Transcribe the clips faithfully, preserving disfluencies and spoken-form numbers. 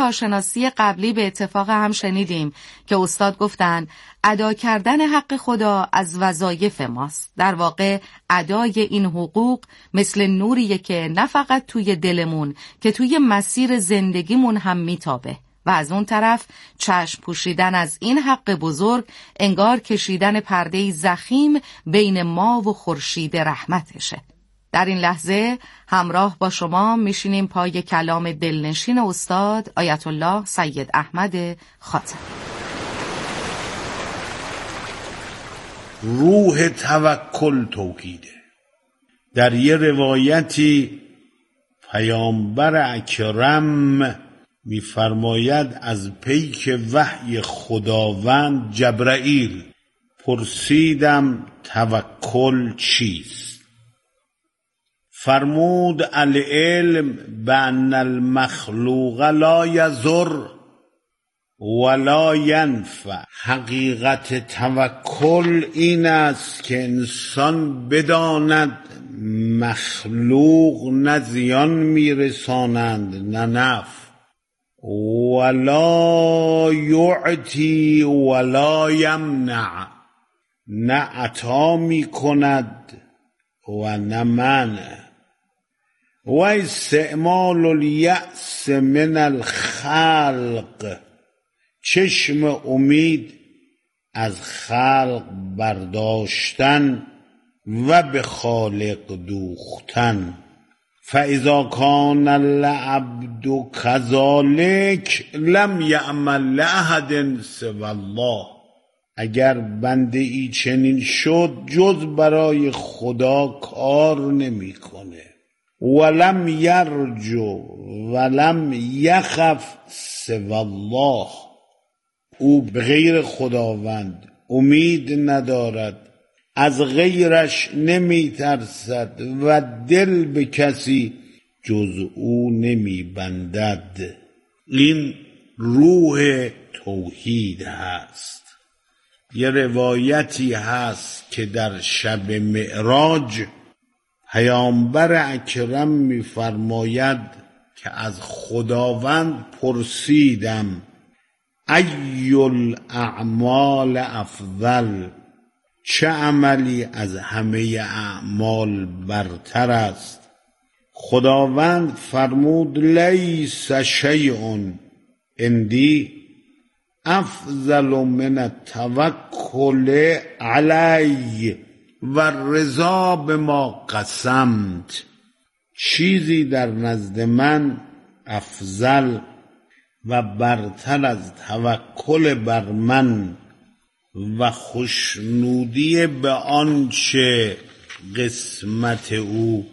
کارشناسی قبلی به اتفاق هم شنیدیم که استاد گفتن ادا کردن حق خدا از وظایف ماست. در واقع ادای این حقوق مثل نوریه که نه فقط توی دلمون که توی مسیر زندگیمون هم میتابه و از اون طرف چشم پوشیدن از این حق بزرگ انگار کشیدن پرده ضخیم بین ما و خورشید رحمتشه. در این لحظه همراه با شما میشینیم پای کلام دلنشین استاد آیت الله سید احمد خاتمی. روح توکل توحیده. در یه روایتی پیامبر اکرم می‌فرماید از پیک وحی خداوند جبرائیل پرسیدم توکل چیست؟ فرمود العلم بأن المخلوق لا یضر ولا ینفع. حقیقت توکل این است که انسان بداند مخلوق نه زیان میرسانند نه نفع، ولا یعطی ولا یمنع، نه عطا می کند و نه منع. و استعمال الیأس من الخلق، چشم امید از خلق برداشتن و به خالق دوختن. فاذا کان العبد کذالک لم یعمل لاحد سوی الله. اگر بنده ای چنین شد جز برای خدا کار نمیکنه. ولم یرجو ولم یخف سوی الله، او به غیر خداوند امید ندارد، از غیرش نمی ترسد و دل به کسی جز او نمی بندد. این روح توحید هست. یه روایتی هست که در شب معراج پیامبر اکرم می فرماید که از خداوند پرسیدم ای الاعمال افضل، چه عملی از همه اعمال برتر است؟ خداوند فرمود لیس شیء عندی افضل من التوکل علی و رضا بما قسمت. چیزی در نزد من افضل و برتر از توکل بر من و خوشنودی به آنچه قسمت او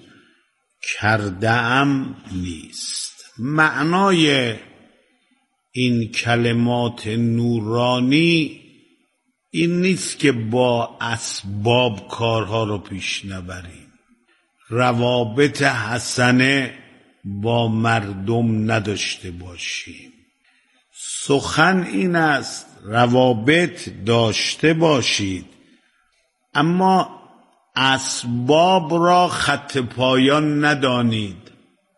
کرده‌ام نیست. معنای این کلمات نورانی این نیست که با اسباب کارها رو پیش نبریم، روابط حسنه با مردم نداشته باشیم. سخن این است روابط داشته باشید، اما اسباب را خط پایان ندانید.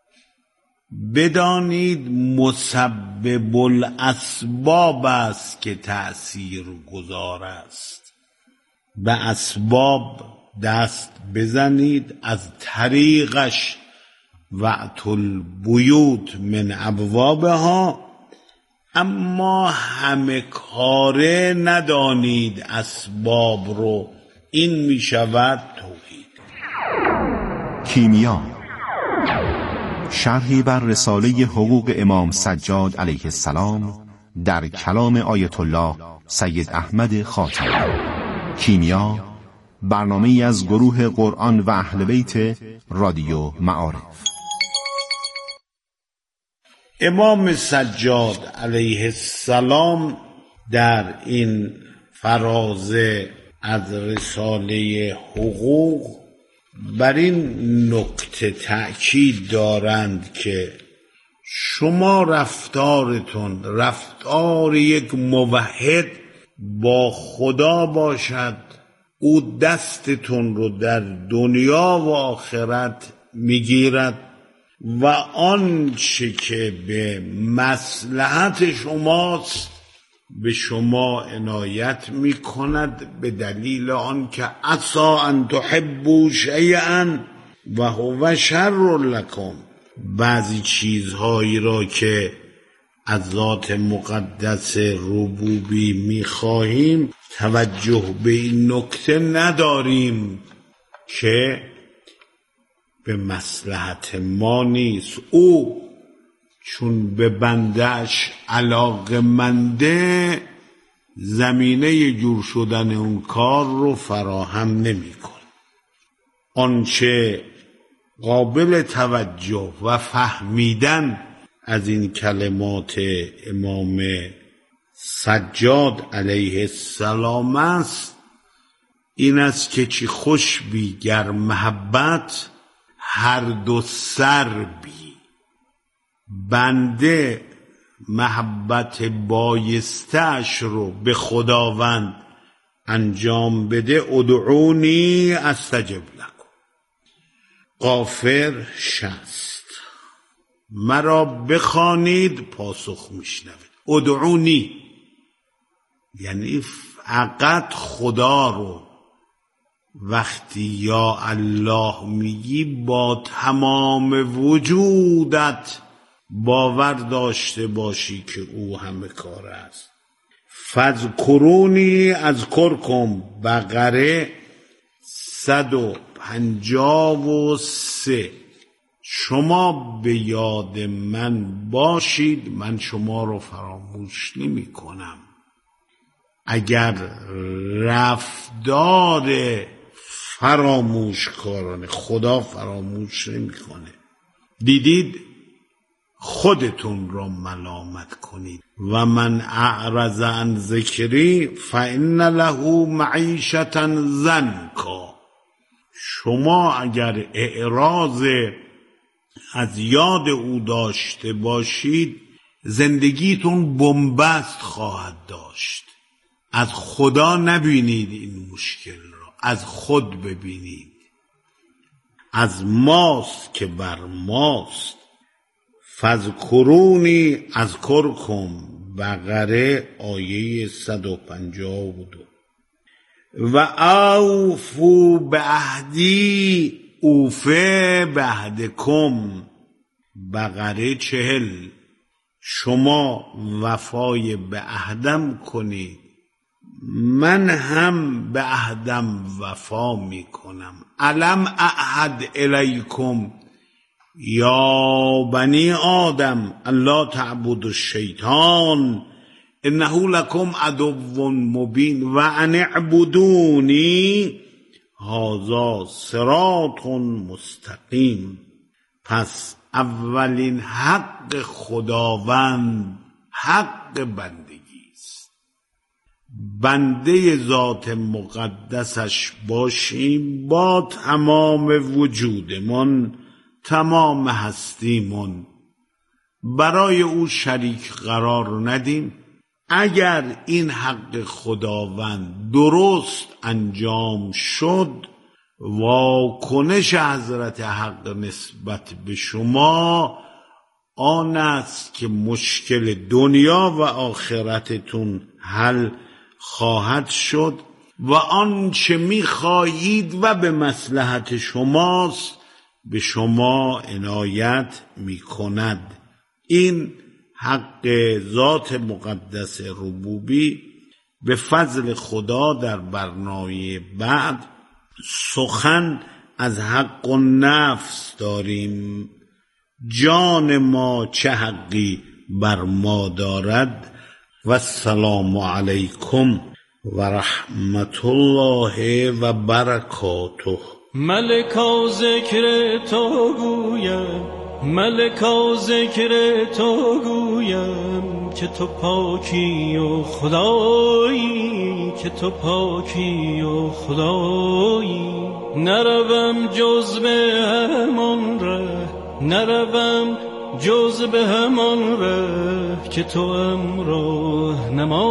بدانید مسبب الاسباب است که تأثیر گذار است. به اسباب دست بزنید، از طریقش وأتوا البیوت من ابوابها، اما همه کاره ندانید اسباب رو. این می شود توحید. کیمیا، شرحی بر رساله حقوق امام سجاد علیه السلام در کلام آیت الله سید احمد خاتمی. کیمیا، برنامه‌ای از گروه قرآن و اهل بیت رادیو معارف. امام سجاد علیه السلام در این فرازه از رساله حقوق بر این نکته تأکید دارند که شما رفتارتون رفتار یک موحد با خدا باشد، او دستتون رو در دنیا و آخرت میگیرد و آنچه که به مصلحت شماست به شما عنایت می کند، به دلیل آنکه عسى ان تحبوا شیئا و هو شر لکم. بعضی چیزهایی را که از ذات مقدس ربوبی می خواهیم توجه به این نکته نداریم که به مصلحت ما نیست. او چون به بنده‌اش علاقه‌منده زمینه جور شدن اون کار رو فراهم نمی کنه. آنچه قابل توجه و فهمیدن از این کلمات امام سجاد علیه السلام است این است که چی خوش بی گر محبت هر دو سر بی. بنده محبت بایستش رو به خداوند انجام بده، ادعونی استجب لکم. غافر شصت. مرا بخوانید پاسخ میشنوید. ادعونی یعنی فقط خدا رو وقتی یا الله میگی با تمام وجودت باور داشته باشی که او همه کار است. فذکرونی اذکرکم. بقره صد و پنجاه و سه. شما به یاد من باشید من شما رو فراموش نمی کنم. اگر رفتار فراموشکارانه خدا فراموش نمی کنه. دیدید خودتون را ملامت کنید. و من اعرض عن ذکری فإن له معیشة ضنکا. شما اگر اعراض از یاد او داشته باشید زندگیتون بنبست خواهد داشت. از خدا نبینید این مشکل را، از خود ببینید. از ماست که بر ماست. فذکرونی اذکرکم. بقره آیه صد و پنجاه و دو. و اوفوا بعهدی اوفه بعهدکم. بقره چهل. شما وفای به عهدم کنید من هم به عهدم وفا می کنم. الم اعهد الیکم یا بنی آدم الا تعبدوا الشیطان انه لکم عدو مبین و ان اعبدونی هذا صراط مستقیم. پس اولین حق خداوند حق بندگی است. بنده ذات مقدسش باشیم با تمام وجودمان، تمام هستیمون. برای او شریک قرار ندیم. اگر این حق خداوند درست انجام شد واکنش حضرت حق نسبت به شما آن است که مشکل دنیا و آخرتتون حل خواهد شد و آنچه می‌خواهید و به مصلحت شماست به شما عنایت می‌کند. این حق ذات مقدس ربوبی. به فضل خدا در برنامه بعد سخن از حق و نفس داریم. جان ما چه حقی بر ما دارد. و السلام علیکم و رحمت الله و برکاته. ملکا ذکر تو گویم، ملکا ذکر تو گویم که تو پاکی و خدایی، که تو پاکی و خدایی. نروم جز به همان ره، نروم جز به همان ره که تو امراه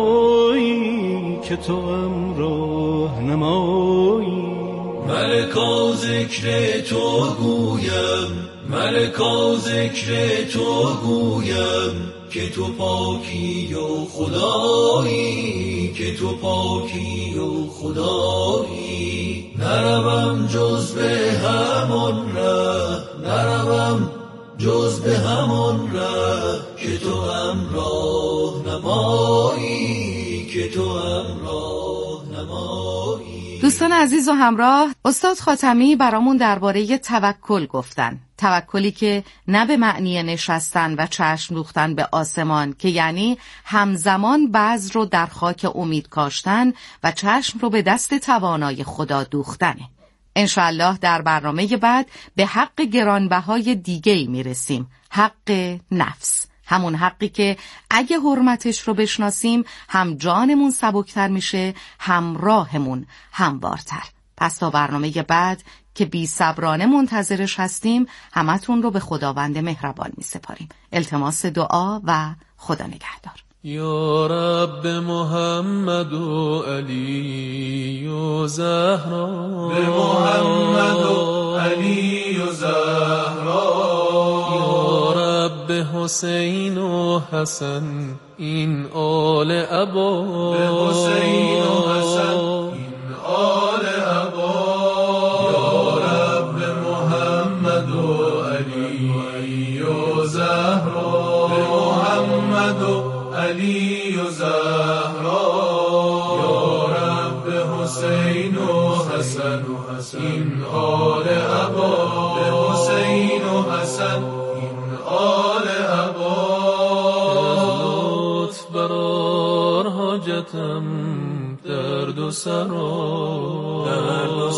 نمایی، که تو امراه نمایی. ملکا ذکر تو گویم، ملکا ذکر تو گویم که تو پاکی و خدایی، که تو پاکی و خدایی. نروم جز به همون ره، نروم جز به همون ره که تو همراه نمایی، که تو همراه نمایی. دوستان عزیز و همراه، استاد خاتمی برامون درباره توکل گفتن. توکلی که نه به معنی نشستن و چشم دوختن به آسمان، که یعنی همزمان بذر رو در خاک امید کاشتن و چشم رو به دست توانای خدا دوختنه. انشالله در برنامه بعد به حق گرانبهای دیگه‌ای میرسیم، حق نفس. همون حقی که اگه حرمتش رو بشناسیم هم جانمون سبکتر میشه، هم راهمون هموارتر. پس تا برنامه بعد که بی صبرانه منتظرش هستیم، همتون رو به خداوند مهربان می سپاریم. التماس دعا و خدا نگهدار. یا رب محمد و علی و زهرا، به محمد و علی و زهرا. یا رب حسین و حسن این آل ابا، به حسین و حسن این آل ابا. یا رب محمد و علی و زهرا، به محمد و علی و زهرا. یا رب حسین و حسن این آل ابا، به حسین و حسن این آل ابا. لطف برار حاجتم درد و سرا، درد و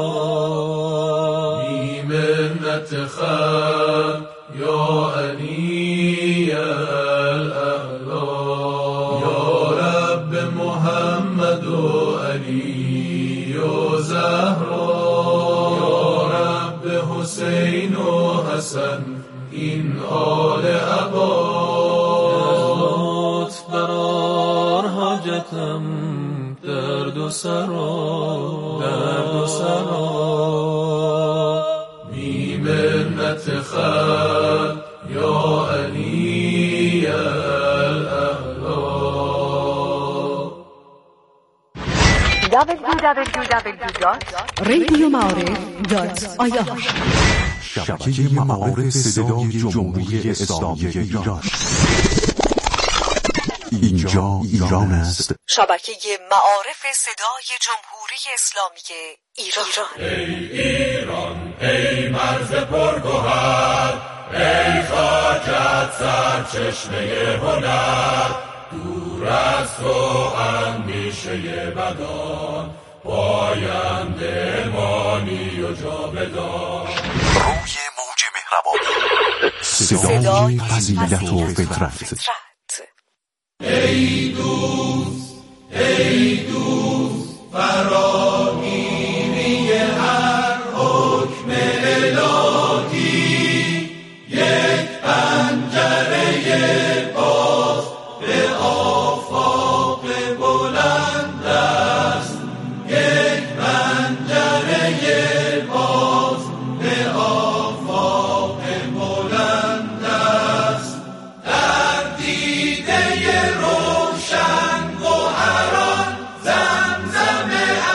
سرا. بی منت خلق یا علی الاعلا. یا رب محمد و علی و زهرا. یا رب حسین و حسن این آل ابا. لطف برار حاجتم درد و سرا، درد و سرا. بی منت خلق یا علی الاعلا. دبلیو دبلیو دبلیو دات رادیو معارف دات آی آر شبکه معارف صدای جمهوری اسلامی ایران. اینجا ایران است. شبکه معارف صدای جمهوری اسلامی ایران. ای ایران ای مرز پرگوهر، ای خاکت سرچشمه هنر. دور از تو اندیشه بدان، پاینده مانی و جاودان. روی موج مهربانی، صدای فضیلت و فطرت. ای دوست ای دوست فراگیری هر حکم الهی، یک پنجره باز به آفاق بلند است، یک پنجره باز به آفاق بلند است. در دیده روشن گوهران زمزم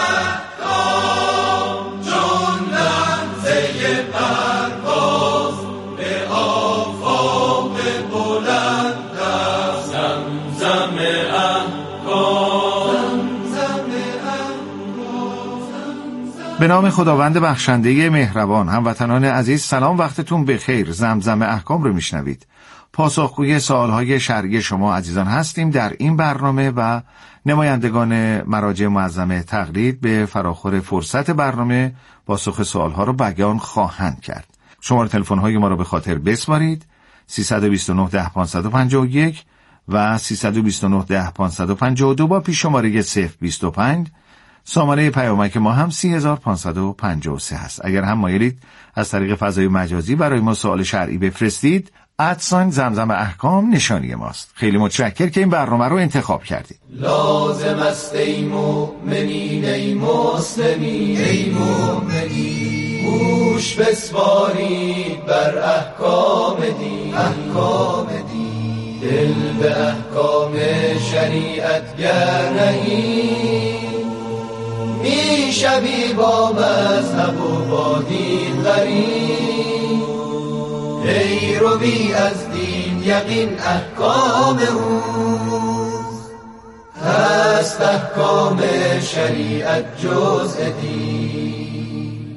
احکام، چون لمزه پرواز به آفاق بلند است. زمزم احکام، زمزم احکام. به نام خداوند بخشنده مهربان. هموطنان عزیز سلام، وقتتون بخیر. زمزم احکام رو میشنوید. پاسخگوی سوالهای شرعی شما عزیزان هستیم در این برنامه و نمایندگان مراجع معظمه تقلید به فراخور فرصت برنامه پاسخ سوالها رو بیان خواهند کرد. شماره تلفن‌های ما رو به خاطر بسپارید: سیصد و بیست و نه ده پانصد و پنجاه و یک و سیصد و بیست و نه ده پانصد و پنجاه و دو با پیش شماره صفر بیست و پنج. سامانه پیامک ما هم سی هزار و پانصد و پنجاه و سه هست. اگر هم مایلید از طریق فضای مجازی برای ما سوال شرعی بفرستید، ادساین زمزم احکام نشانی ماست. خیلی متشکر که این برنامه رو انتخاب کردید. لازم است ای مؤمنین ای مسلمین، ای مؤمنین گوش بسپارید بر احکام دین، احکام دین، دل به احکام شریعت گر نهید، می شوی با مذهب و با دین غریب. ای روی از دین یقین احکام اوست، هست احکام شریعت جزء دین.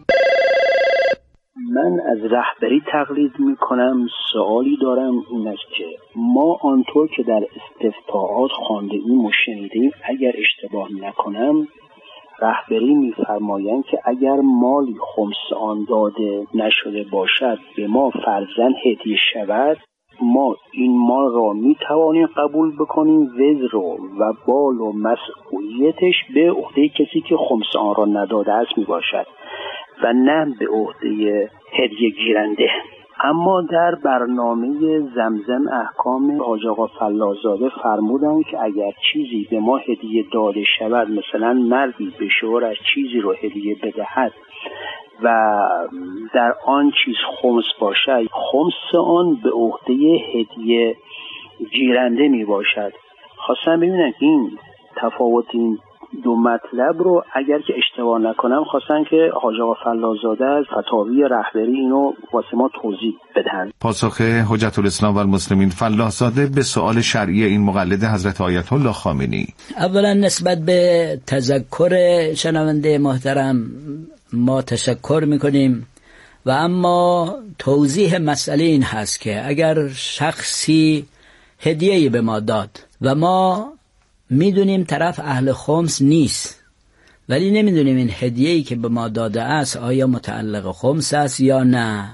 من از رهبری تقلید می کنم. سوالی دارم، این است که ما آنطور که در استفتاءات خوانده ایم و شنیدیم، اگر اشتباه نکنم رهبری می‌فرمایند که اگر مالی خمس آن داده نشده باشد به ما فرضاً هدیه شود، ما این مال را می‌توانیم قبول بکنیم، وزر و بال و مسئولیتش به عهده کسی که خمس آن را نداده است میباشد و نه به عهده هدیه گیرنده. اما در برنامه زمزم احکام حاج آقا فلاح‌زاده فرمودند که اگر چیزی به ما هدیه داده شود، مثلا مردی به شوهرش چیزی رو هدیه بدهد و در آن چیز خمس باشد، خمس آن به عهده هدیه گیرنده می باشد. خواستم ببینم این تفاوت این دو مطلب رو اگر که اشتباه نکنم خواستن که حاج آقا فلاح‌زاده از فتاوی رهبری اینو واسه ما توضیح بدن. پاسخ حجت الاسلام و المسلمین فلاح‌زاده به سؤال شرعی این مقلد حضرت آیت الله خامنه‌ای. اولا نسبت به تذکر شنونده محترم ما تشکر میکنیم و اما توضیح مسئله این هست که اگر شخصی هدیه‌ای به ما داد و ما میدونیم طرف اهل خمس نیست، ولی نمیدونیم این هدیه‌ای که به ما داده است آیا متعلق خمس است یا نه،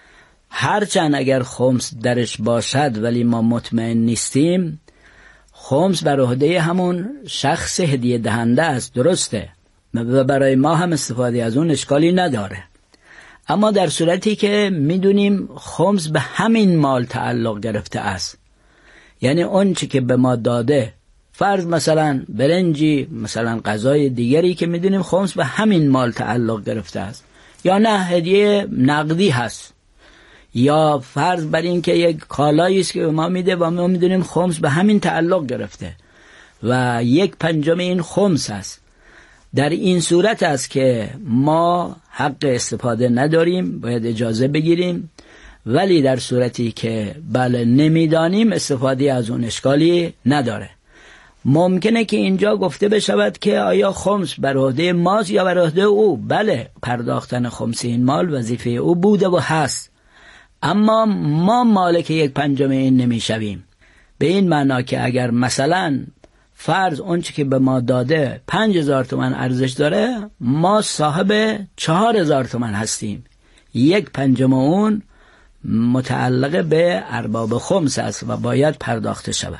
هرچند اگر خمس درش باشد ولی ما مطمئن نیستیم، خمس بر عهده همون شخص هدیه دهنده است، درسته، و برای ما هم استفاده از اون اشکالی نداره. اما در صورتی که میدونیم خمس به همین مال تعلق گرفته است، یعنی اون چی که به ما داده، فرض مثلا برنجی، مثلا غذای دیگری که میدونیم خمس به همین مال تعلق گرفته است، یا نه هدیه نقدی هست، یا فرض بر این که یک کالایی است که به ما میده و ما میدونیم خمس به همین تعلق گرفته و یک پنجم این خمس است، در این صورت است که ما حق استفاده نداریم، باید اجازه بگیریم. ولی در صورتی که بله نمیدانیم، استفاده از اون اشکالی نداره. ممکنه که اینجا گفته بشود که آیا خمس بر عهده ماست یا بر عهده او؟ بله، پرداختن خمس این مال وظیفه او بوده و هست، اما ما مالک یک پنجم این نمیشویم. به این معنا که اگر مثلا فرض اون چی که به ما داده پنج هزار تومن ارزش داره، ما صاحب چهار هزار تومن هستیم، یک پنجم اون متعلق به ارباب خمس است و باید پرداخته شود.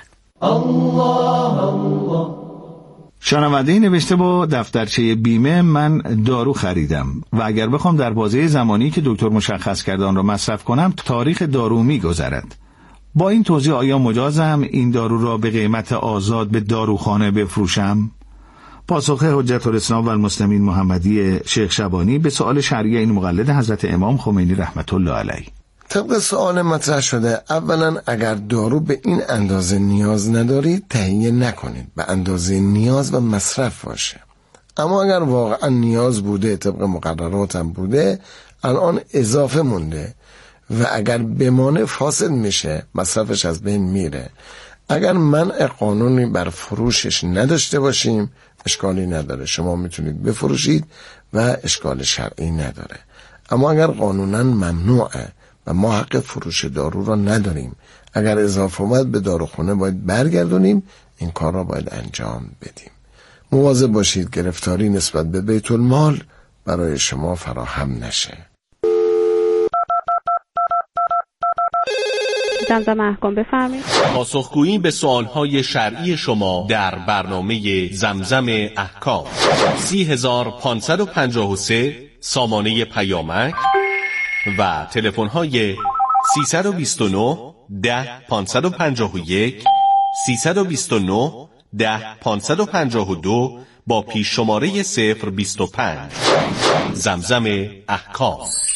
الله الله. شنونده نوشته با دفترچه بیمه من دارو خریدم و اگر بخوام در بازه زمانی که دکتر مشخص کرده آن را مصرف کنم، تاریخ دارو می‌گذرد. با این توضیح آیا مجازم این دارو را به قیمت آزاد به داروخانه بفروشم؟ پاسخ حجت الاسلام و المسلمین محمدی شیخ شبانی به سؤال شرعی این مقلد حضرت امام خمینی رحمت الله علیه. طبق سوال مطرح شده، اولا اگر دارو به این اندازه نیاز ندارید تهیه نکنید، به اندازه نیاز و مصرف باشه. اما اگر واقعا نیاز بوده، طبق مقررات هم بوده، الان اضافه مونده و اگر بمانه فاسد میشه، مصرفش از بین میره. اگر منع قانونی بر فروشش نداشته باشیم اشکالی نداره، شما میتونید بفروشید و اشکال شرعی نداره. اما اگر قانونا ممنوعه و ما حق فروش دارو را نداریم، اگر اضافه اومد به داروخانه باید برگردونیم، این کار را باید انجام بدیم. مواظب باشید گرفتاری نسبت به بیت المال برای شما فراهم نشه. زمزم احکام بفرمایید. پاسخگویی به سوالهای شرعی شما در برنامه زمزم احکام. سی هزار پانصد و پنجاه و سه سامانه پیامک و تلفن‌های سیصد و بیست و نه ده پانصد و پنجاه و یک، سیصد و بیست و نه ده پانصد و پنجاه و دو با پیش شماره صفر بیست و پنج. زمزم احکام.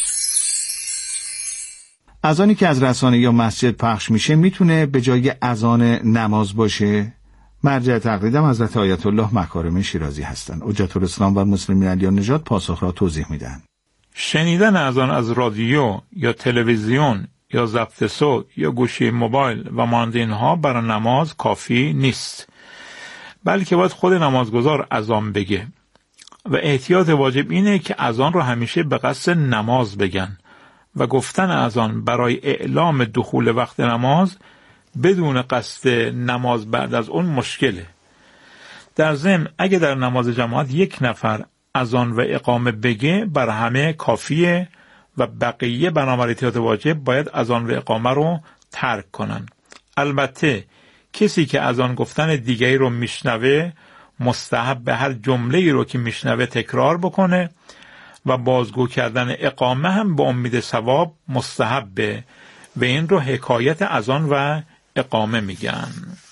اذانی که از رسانه یا مسجد پخش میشه میتونه به جای اذان نماز باشه؟ مرجع تقلیدم حضرت آیت الله مکارم شیرازی هستند. حجت الاسلام و مسلمین علی نژاد پاسخ را توضیح میدن. شنیدن اذان از رادیو یا تلویزیون یا ضبط صوت یا گوشی موبایل و مانند اینها برای نماز کافی نیست، بلکه باید خود نمازگزار اذان بگه و احتیاط واجب اینه که اذان رو همیشه به قصد نماز بگن و گفتن اذان برای اعلام دخول وقت نماز بدون قصد نماز بعد از اون مشکله. در ضمن اگه در نماز جماعت یک نفر اذان و اقامه بگه بر همه کافیه و بقیه بنابر احتیاط واجب باید اذان و اقامه رو ترک کنن. البته کسی که اذان گفتن دیگری رو میشنوه مستحب به هر جمله‌ای رو که میشنوه تکرار بکنه و بازگو کردن اقامه هم به امید ثواب مستحبه و این رو حکایت اذان و اقامه میگن.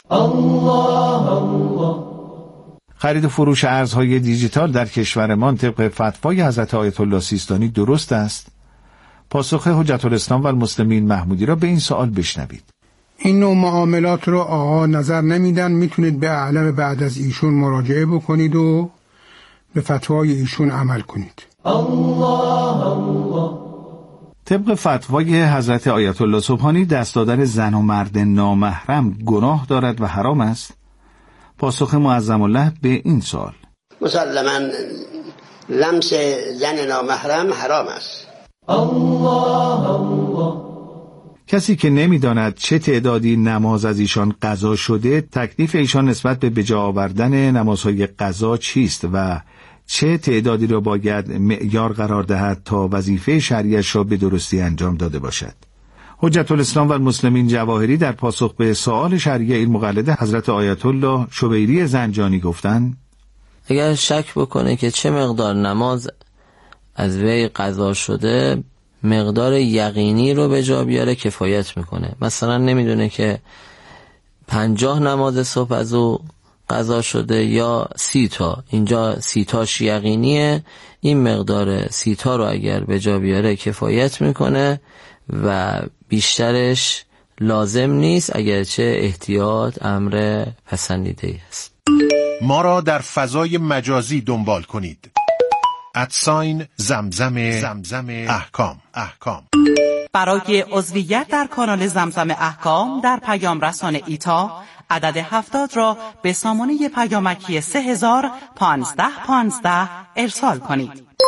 الله الله. خرید و فروش ارزهای دیجیتال در کشورمان طبق فتوای حضرت آیت الله سیستانی درست است؟ پاسخ حجت الاسلام و المسلمین محمودی را به این سوال بشنوید. این نوع معاملات رو آقا نظر نمیدن، میتونید به اعلم بعد از ایشون مراجعه بکنید و به فتوای ایشون عمل کنید. الله الله. طبق فتوای حضرت آیت الله سبحانی دست دادن زن و مرد نامحرم گناه دارد و حرام است؟ پاسخ معظم الله به این سوال: مسلماً لمس زن نامحرم حرام است. الله الله. کسی که نمیداند چه تعدادی نماز از ایشان قضا شده، تکلیف ایشان نسبت به بجا آوردن نمازهای قضا چیست و چه تعدادی را باید معیار قرار دهد تا وظیفه شرعیش را به درستی انجام داده باشد؟ حجت الاسلام و المسلمین جواهری در پاسخ به سوال شرعی این مقلد حضرت آیت الله شبیری زنجانی گفتند: اگر شک بکنه که چه مقدار نماز از وی قضا شده، مقدار یقینی رو به جا بیاره کفایت میکنه. مثلا نمیدونه که پنجاه نماز صبح از او قضا شده یا سی تا، اینجا سی تاش یقینیه، این مقدار سی تا رو اگر به جا بیاره کفایت میکنه و بیشترش لازم نیست، اگرچه احتیاط امر پسندیده است. ما را در فضای مجازی دنبال کنید. ادساین زمزم زمزم احکام احکام. برای عضویت در کانال زمزم احکام در پیام رسان ایتا عدد هفتاد را به سامانه پیامکی سه هزار پانزده پانزده ارسال کنید.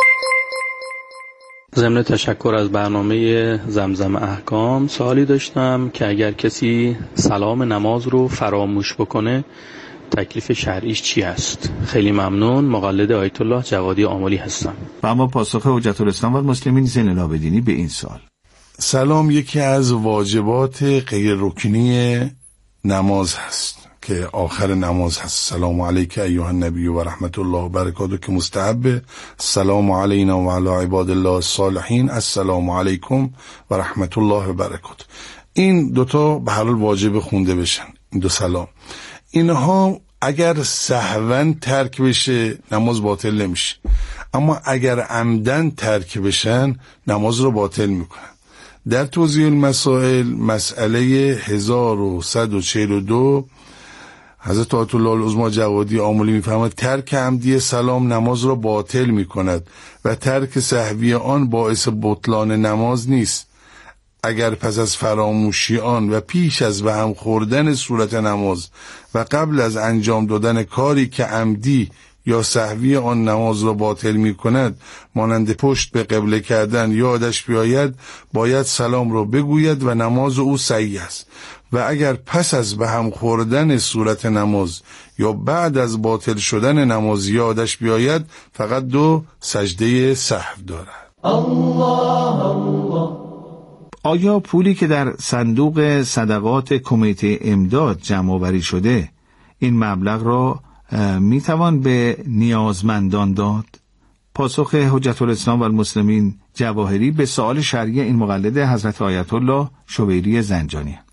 ضمن تشکر از برنامه زمزم احکام، سوالی داشتم که اگر کسی سلام نماز رو فراموش بکنه تکلیف شرعیش چی است؟ خیلی ممنون. مقلد آیت الله جوادی آملی هستم. و اما پاسخ حجت الاسلام و المسلمین زین العابدینی به این سوال: سلام یکی از واجبات غیر رکنی نماز هست که آخر نماز هست. سلام علیک ایها النبی و رحمت الله و برکاته که مستحب. سلام علینا و علی عباد الله الصالحین. السلام علیکم و رحمت الله و برکاته. این دوتا به هر حال واجب خونده بشن، این دو سلام. اینها اگر سهوا ترک بشه نماز باطل نمیشه، اما اگر عمدن ترک بشن نماز رو باطل میکنن. در توضیح المسائل مسئله هزار و صد و چهل و دو حضرت آیت الله العظمی جوادی آملی میفرماید ترک عمدی سلام نماز را باطل میکند و ترک سهوی آن باعث بطلان نماز نیست. اگر پس از فراموشی آن و پیش از به هم خوردن صورت نماز و قبل از انجام دادن کاری که عمدی یا سهوی آن نماز را باطل می کند مانند پشت به قبله کردن یادش بیاید، باید سلام را بگوید و نماز او صحیح است. و اگر پس از به هم خوردن صورت نماز یا بعد از باطل شدن نماز یادش بیاید فقط دو سجده سهو دارد. الله الله. آیا پولی که در صندوق صدقات کمیته امداد جمع آوری شده این مبلغ را می توان به نیازمندان داد؟ پاسخ حجت الاسلام و المسلمین جواهری به سوال شرعی این مقلد حضرت آیت الله شبیری زنجانی: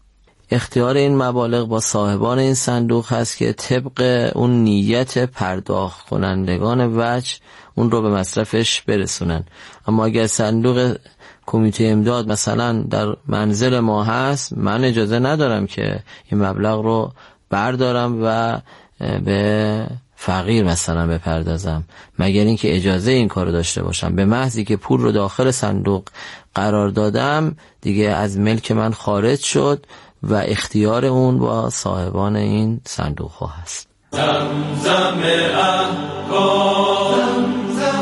اختیار این مبالغ با صاحبان این صندوق هست که طبق اون نیت پرداخت کنندگان وجه اون رو به مصرفش برسونن. اما اگر صندوق کمیته امداد مثلا در منزل ما هست، من اجازه ندارم که این مبلغ رو بردارم و به فقیر مثلا بپردازم، مگر اینکه اجازه این کارو داشته باشم. به محضی که پول رو داخل صندوق قرار دادم دیگه از ملک من خارج شد و اختیار اون با صاحبان این صندوق ها هست. زمزم احکام.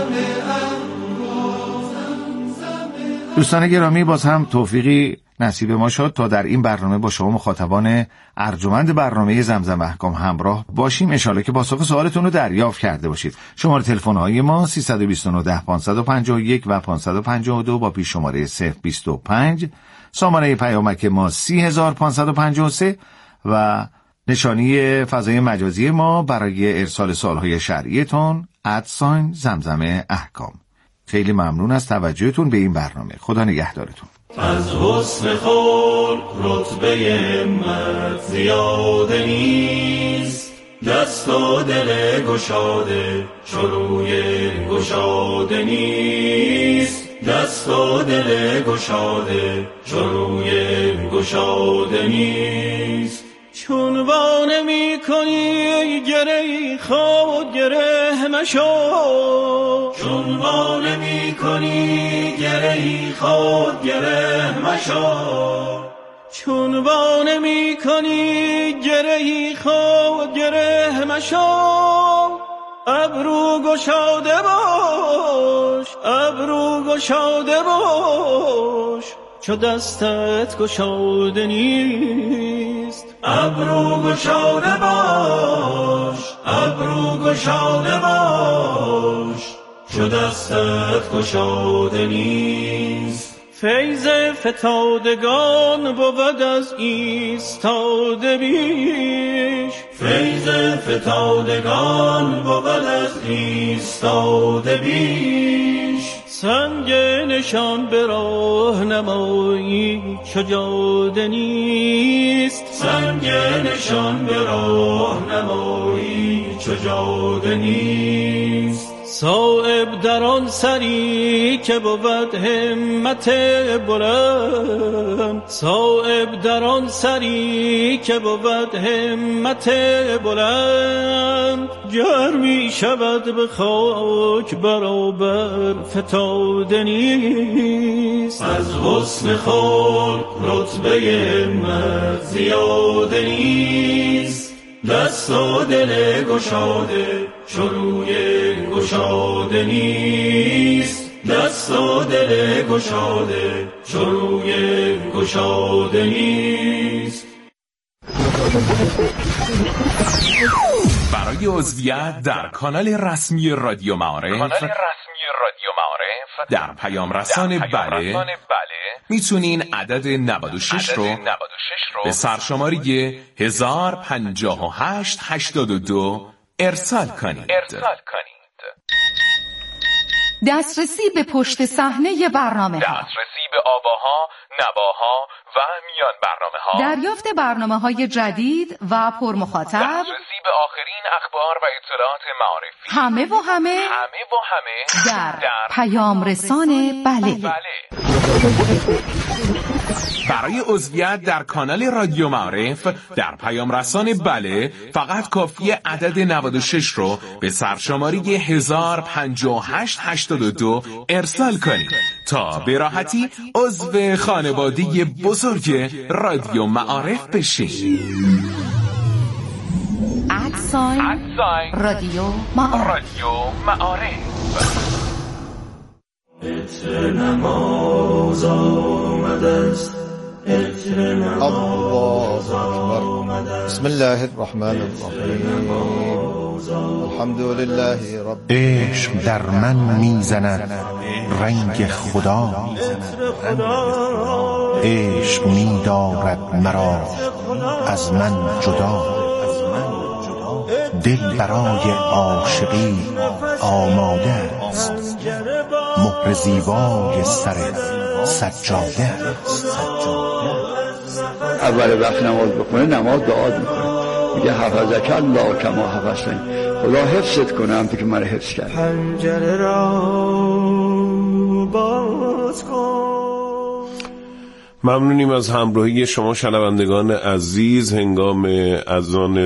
دوستان گرامی، باز هم توفیقی نصیب ما شد تا در این برنامه با شما مخاطبان ارجمند برنامه زمزم احکام همراه باشیم. انشالله که پاسخ سوالتون رو دریافت کرده باشید. شماره تلفن های ما سه دو نه پنج پنج یک و پنج پنج دو با پیش شماره صفر دو پنج، سامانه پیامک ما سی هزار پانصد و پنجاه و سه و نشانی فضای مجازی ما برای ارسال سوالهای شرعیتون ادساین زمزم احکام. خیلی ممنون از توجهتون به این برنامه. خدا نگهدارتون. از حسن خلق رتبه همت زیاده نیست، دست و دل گشاده چروی گشاده نیست، دست و دل گشاده چروی گشاده نیست. چون وانه می کنی گره خود گره مشو، چون وانه می کنی گره خود گره مشو، چون وانه می کنی گره خود گره مشو. ابرو گشاده باش، ابرو گشاده باش، چو دستت گشاده نیست. ابرو گشاده باش، ابرو گشاده باش، چو دستت گشاده نیست. فیض فتادگان بود از ایستاده بیش، فیض فتادگان بود از ایستاده بیش. سنگ نشان به راه نمایی چو جاده نیست، سنگ نشان به راه نمایی چو جاده نیست. صایب در آن سری که بود همت بلند، صایب در آن سری که بود همت بلند. گر می شود به خاک برابر فتاده نیست. از حسن خلق رتبه همت زیاده نیست، دست و دل گشاده چروی گشاده نیست، دست و دل گشاده چروی گشاده نیست. برای عضویت در کانال رسمی رادیو معارف، کانال رسمی رادیو معارف در پیام رسان بله, بله میتونین عدد نود و شش رو, رو به سرشماری هزار پنجاه و هشت هشتاد و دو ارسال کنید. ارسال کنید. دسترسی به پشت صحنه برنامه ها، دسترسی به آواها، نواها و میان برنامه ها، دریافت برنامه های جدید و پرمخاطب، دسترسی به آخرین اخبار و اطلاعات معارفی، همه و همه همه و همه در, در پیام رسان بله, بله. برای عضویت در کانال رادیو معارف در پیام رسان بله فقط کافیه عدد نود و شش رو به سرشماری هزار پنجاه و هشت هشتاد و دو ارسال کنید تا به راحتی عضو خانواده بزرگ رادیو معارف بشید. ادساین رادیو معارف، رادیو معارف. عطر نماز آمده است، عطر نماز آمده است. بسم الله الرحمن الرحیم. الحمد لله رب. عشق در من میزند رنگ خدا، عشق می‌دارد مرا از من جدا. دل برای عاشقی آماده است، مهر زیبای سر سجاده است. اول وقت نماز بخونه نماز دعا میکنه، میگه حفظک الله کما حفظتنی، خدا حفظت کنه همونطور که من حفظ کرد. پنجره را باز کن. ممنونیم از همراهی شما شنوندگان عزیز هنگام اذان